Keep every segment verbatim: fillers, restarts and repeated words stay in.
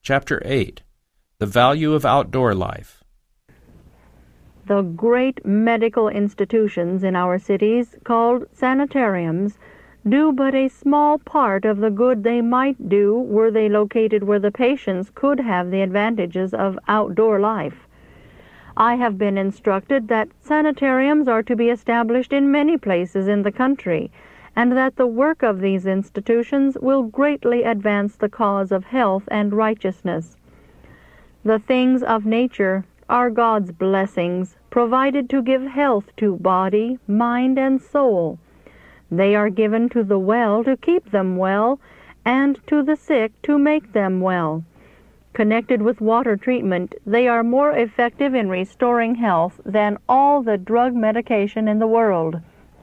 Chapter eight. The Value of Outdoor Life. The great medical institutions in our cities, called sanitariums, do but a small part of the good they might do were they located where the patients could have the advantages of outdoor life. I have been instructed that sanitariums are to be established in many places in the country, and that the work of these institutions will greatly advance the cause of health and righteousness. The things of nature are God's blessings, provided to give health to body, mind, and soul. They are given to the well to keep them well, and to the sick to make them well. Connected with water treatment, they are more effective in restoring health than all the drug medication in the world.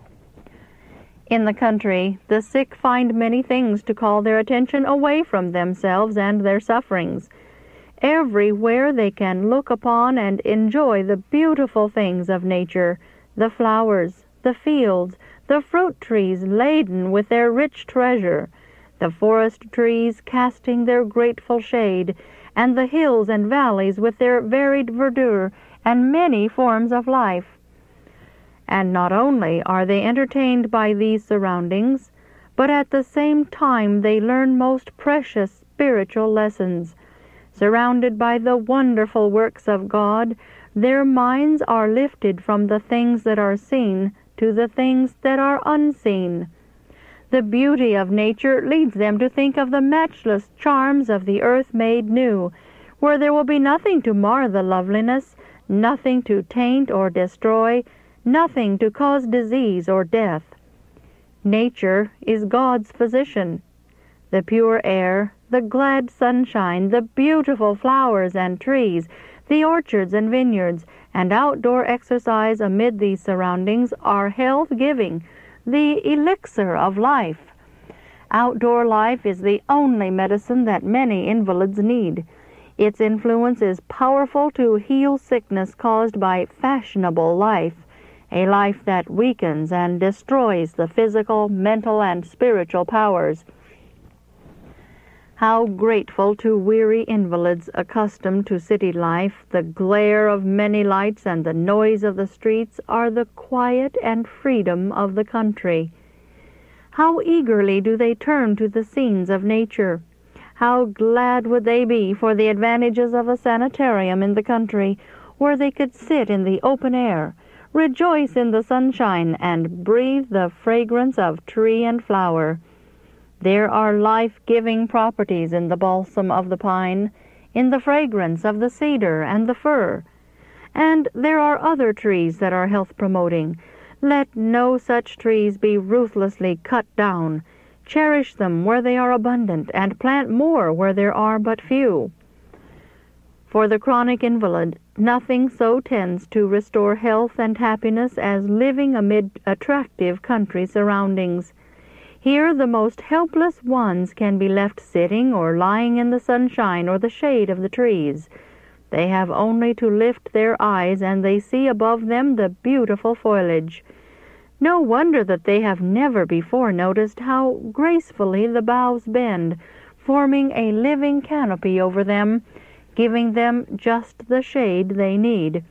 In the country, the sick find many things to call their attention away from themselves and their sufferings. Everywhere they can look upon and enjoy the beautiful things of nature, the flowers, the fields, the fruit trees laden with their rich treasure, the forest trees casting their grateful shade, and the hills and valleys with their varied verdure and many forms of life. And not only are they entertained by these surroundings, but at the same time they learn most precious spiritual lessons. Surrounded by the wonderful works of God, their minds are lifted from the things that are seen to the things that are unseen. The beauty of nature leads them to think of the matchless charms of the earth made new, where there will be nothing to mar the loveliness, nothing to taint or destroy, nothing to cause disease or death. Nature is God's physician. The pure air, the glad sunshine, the beautiful flowers and trees, the orchards and vineyards, and outdoor exercise amid these surroundings are health-giving, the elixir of life. Outdoor life is the only medicine that many invalids need. Its influence is powerful to heal sickness caused by fashionable life, a life that weakens and destroys the physical, mental, and spiritual powers. How grateful to weary invalids accustomed to city life, the glare of many lights and the noise of the streets, are the quiet and freedom of the country. How eagerly do they turn to the scenes of nature. How glad would they be for the advantages of a sanitarium in the country, where they could sit in the open air, rejoice in the sunshine, and breathe the fragrance of tree and flower. There are life-giving properties in the balsam of the pine, in the fragrance of the cedar and the fir. And there are other trees that are health-promoting. Let no such trees be ruthlessly cut down. Cherish them where they are abundant, and plant more where there are but few. For the chronic invalid, nothing so tends to restore health and happiness as living amid attractive country surroundings. Here the most helpless ones can be left sitting or lying in the sunshine or the shade of the trees. They have only to lift their eyes, and they see above them the beautiful foliage. No wonder that they have never before noticed how gracefully the boughs bend, forming a living canopy over them, giving them just the shade they need.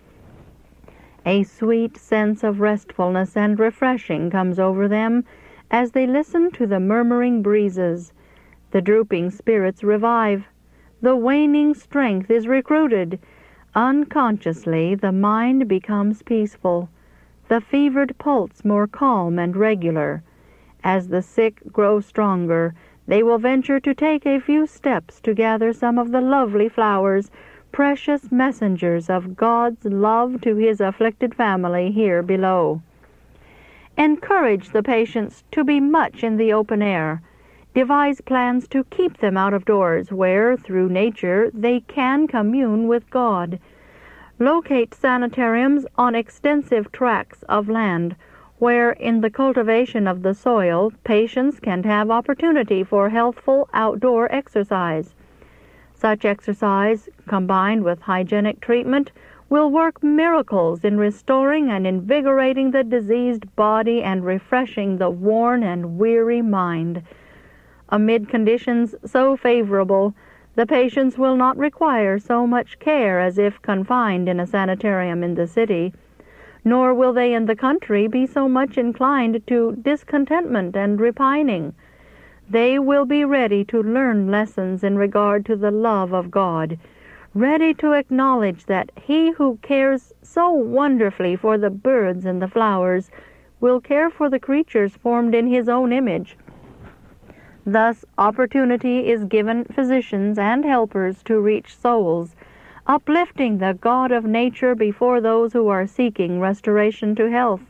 A sweet sense of restfulness and refreshing comes over them as they listen to the murmuring breezes. The drooping spirits revive. The waning strength is recruited. Unconsciously the mind becomes peaceful, the fevered pulse more calm and regular. As the sick grow stronger, they will venture to take a few steps to gather some of the lovely flowers, precious messengers of God's love to His afflicted family here below. Encourage the patients to be much in the open air. Devise plans to keep them out of doors, where, through nature, they can commune with God. Locate sanitariums on extensive tracts of land, where, in the cultivation of the soil, patients can have opportunity for healthful outdoor exercise. Such exercise, combined with hygienic treatment, will work miracles in restoring and invigorating the diseased body and refreshing the worn and weary mind. Amid conditions so favorable, The patients will not require so much care as if confined in a sanitarium in the city, nor will they in the country be so much inclined to discontentment and repining. They will be ready to learn lessons in regard to the love of God, ready to acknowledge that He who cares so wonderfully for the birds and the flowers will care for the creatures formed in His own image. Thus, opportunity is given physicians and helpers to reach souls, uplifting the God of nature before those who are seeking restoration to health.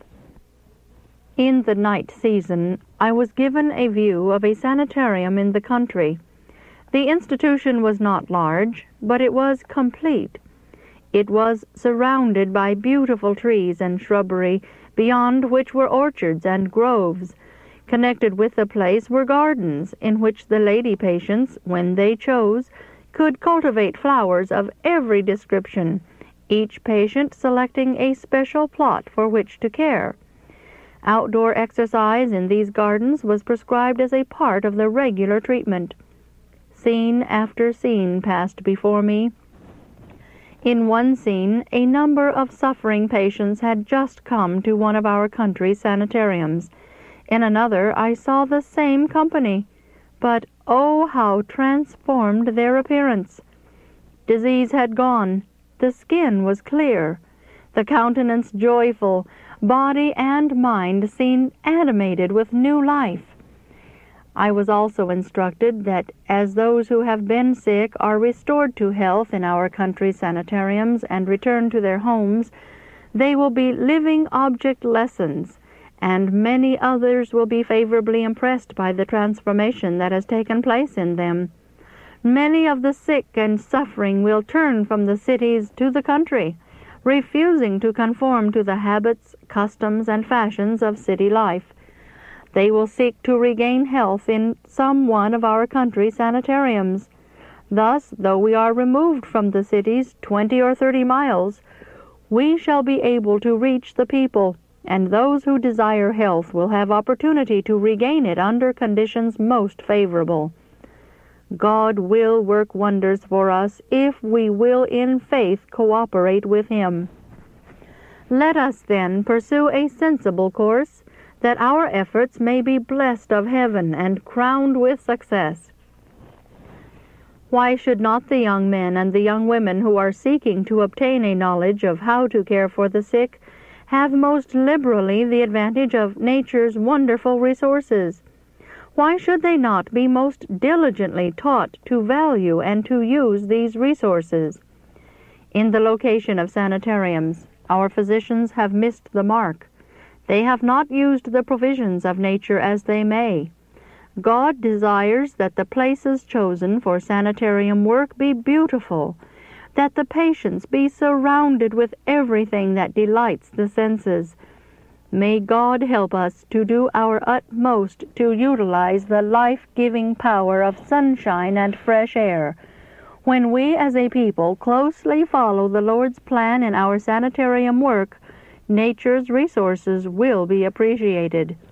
In the night season, I was given a view of a sanitarium in the country. The institution was not large, but it was complete. It was surrounded by beautiful trees and shrubbery, beyond which were orchards and groves. Connected with the place were gardens, in which the lady patients, when they chose, could cultivate flowers of every description, each patient selecting a special plot for which to care. Outdoor exercise in these gardens was prescribed as a part of the regular treatment. Scene after scene passed before me. In one scene, a number of suffering patients had just come to one of our country sanitariums. In another, I saw the same company, but oh, how transformed their appearance! Disease had gone, the skin was clear, the countenance joyful, body and mind seemed animated with new life. I was also instructed that as those who have been sick are restored to health in our country sanitariums and return to their homes, they will be living object lessons, and many others will be favorably impressed by the transformation that has taken place in them. Many of the sick and suffering will turn from the cities to the country, refusing to conform to the habits, customs, and fashions of city life. They will seek to regain health in some one of our country sanitariums. Thus, though we are removed from the cities twenty or thirty miles, we shall be able to reach the people, and those who desire health will have opportunity to regain it under conditions most favorable. God will work wonders for us if we will in faith cooperate with Him. Let us then pursue a sensible course, that our efforts may be blessed of heaven and crowned with success. Why should not the young men and the young women who are seeking to obtain a knowledge of how to care for the sick have most liberally the advantage of nature's wonderful resources? Why should they not be most diligently taught to value and to use these resources? In the location of sanitariums, our physicians have missed the mark. They have not used the provisions of nature as they may. God desires that the places chosen for sanitarium work be beautiful, that the patients be surrounded with everything that delights the senses. May God help us to do our utmost to utilize the life-giving power of sunshine and fresh air. When we as a people closely follow the Lord's plan in our sanitarium work, nature's resources will be appreciated.